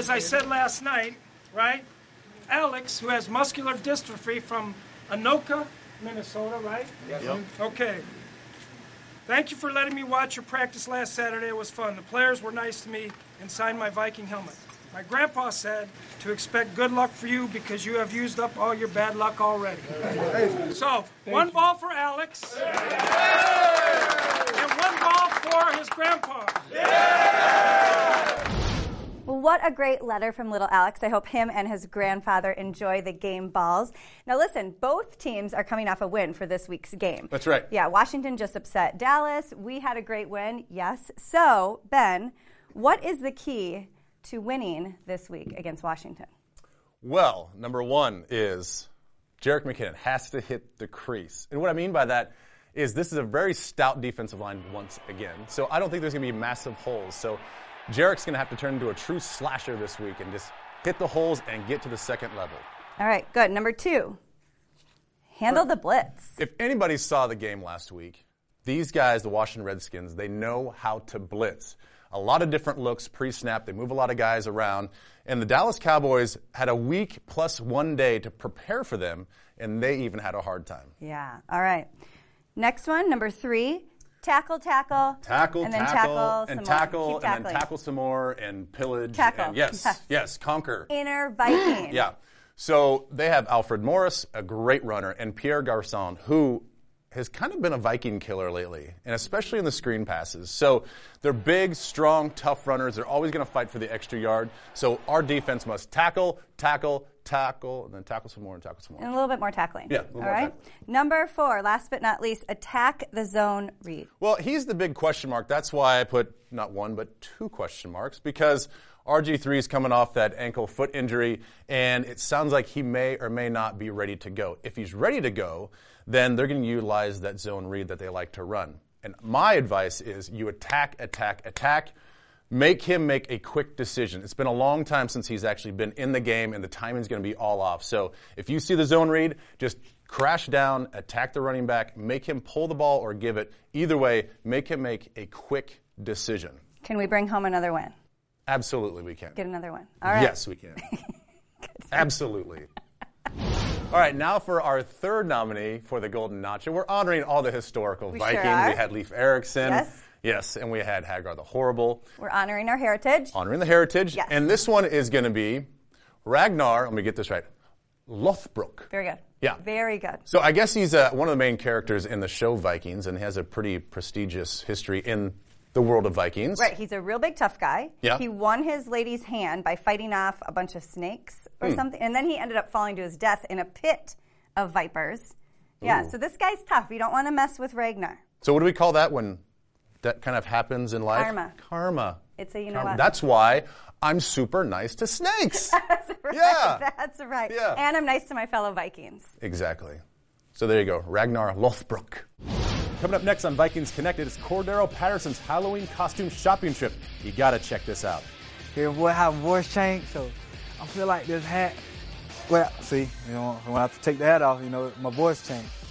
as I said last night, right? Alex, who has muscular dystrophy from Anoka, Minnesota, right? Yep. Okay. Thank you for letting me watch your practice last Saturday. It was fun. The players were nice to me and signed my Viking helmet. My grandpa said to expect good luck for you because you have used up all your bad luck already. So, one ball for Alex. And one ball for his grandpa. Well, what a great letter from little Alex. I hope him and his grandfather enjoy the game balls. Now listen, both teams are coming off a win for this week's game. That's right. Yeah, Washington just upset Dallas. We had a great win, yes. So, Ben, what is the key to winning this week against Washington? Well, number one is Jerick McKinnon has to hit the crease. And what I mean by that is this is a very stout defensive line once again. So I don't think there's going to be massive holes. So Jerick's going to have to turn into a true slasher this week and just hit the holes and get to the second level. All right, good. Number two, handle the blitz. If anybody saw the game last week, these guys, the Washington Redskins, they know how to blitz. A lot of different looks pre-snap. They move a lot of guys around. And the Dallas Cowboys had a week plus 1 day to prepare for them, and they even had a hard time. Yeah. All right. Next one, number three, tackle, and then tackle some more, and pillage. Tackle. And yes, conquer. Inner Viking. Yeah. So they have Alfred Morris, a great runner, and Pierre Garçon, who has kind of been a Viking killer lately, and especially in the screen passes. So they're big, strong, tough runners. They're always going to fight for the extra yard. So our defense must tackle, and then tackle some more and tackle some more. And a little bit more tackling. Yeah, a little All more right. tackling. Number four, last but not least, attack the zone read. Well, he's the big question mark. That's why I put not one, but two question marks, because RG3 is coming off that ankle foot injury, and it sounds like he may or may not be ready to go. If he's ready to go, then they're going to utilize that zone read that they like to run. And my advice is you attack. Make him make a quick decision. It's been a long time since he's actually been in the game, and the timing's going to be all off. So if you see the zone read, just crash down, attack the running back, make him pull the ball or give it. Either way, make him make a quick decision. Can we bring home another win? Absolutely we can. Get another win. All right. Yes, we can. Absolutely. All right, now for our third nominee for the Golden Nacho. We're honoring all the historical Vikings. Sure are. We had Leif Erikson. Yes. Yes, and we had Hagar the Horrible. We're honoring our heritage. Honoring the heritage. Yes. And this one is going to be Ragnar, let me get this right, Lothbrok. Very good. Yeah. Very good. So I guess he's one of the main characters in the show Vikings and has a pretty prestigious history in the world of Vikings. Right. He's a real big tough guy. Yeah. He won his lady's hand by fighting off a bunch of snakes or something. And then he ended up falling to his death in a pit of vipers. Yeah. Ooh. So this guy's tough. You don't want to mess with Ragnar. So what do we call that when that kind of happens in life? Karma. It's a you know Karma. what? That's why I'm super nice to snakes. That's right. Yeah. That's right. Yeah. And I'm nice to my fellow Vikings. Exactly. So there you go, Ragnar Lothbrok. Coming up next on Vikings Connected is Cordero Patterson's Halloween costume shopping trip. You gotta check this out. Your boy have a voice change, so I feel like this hat. Well, see, when I have to take the hat off, my voice changed.